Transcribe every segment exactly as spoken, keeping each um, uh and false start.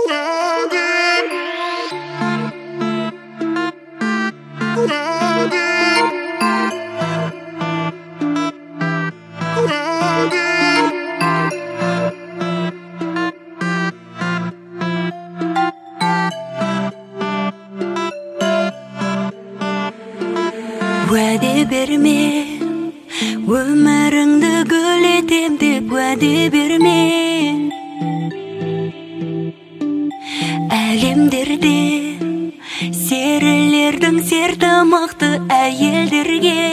Vade berme, ömrüңді gül etem dep vade berme. Әлемдерде серілердің сертамақты әйелдерге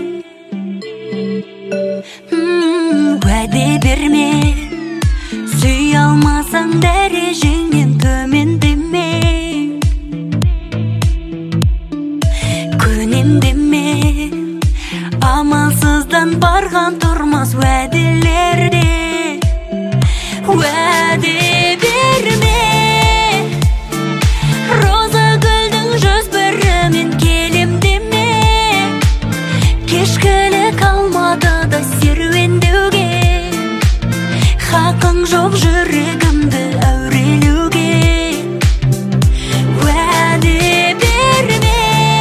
Вade берме, сүй алмасаң дәрежеңнен төмендеме. Көнем деме, амалсыздан барған тұрмас уәделерде. Уәде берме, роза гүлдің жүз бірімен келем деме. Кешкілік алматыда серуендеуге, хақың жоқ жүрегімді әурелеуге. Уәде берме,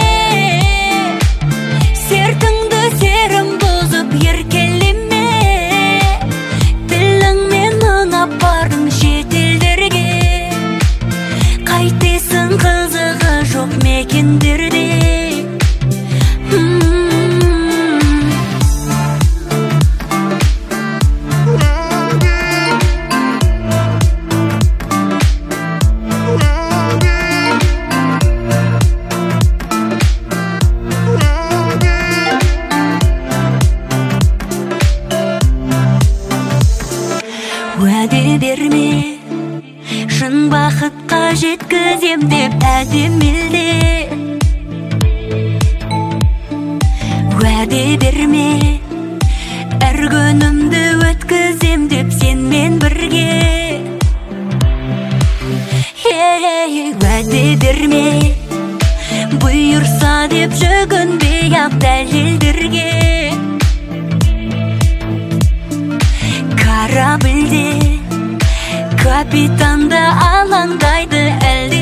сертіңді серім бұзып еркелеме. Тіліңмен ыңап бардың шетелдерге, қайтесің қызығы жоқ мекендерде. Уәде берме, шын бақытқа жеткізем деп әдем елде. Уәде берме, әр күнімді өткізем деп сенмен бірге. Уәде берме, бұйырса деп жүгінбей ақ дәлелдерге. Корабльде капитанда алаңдайды әлде.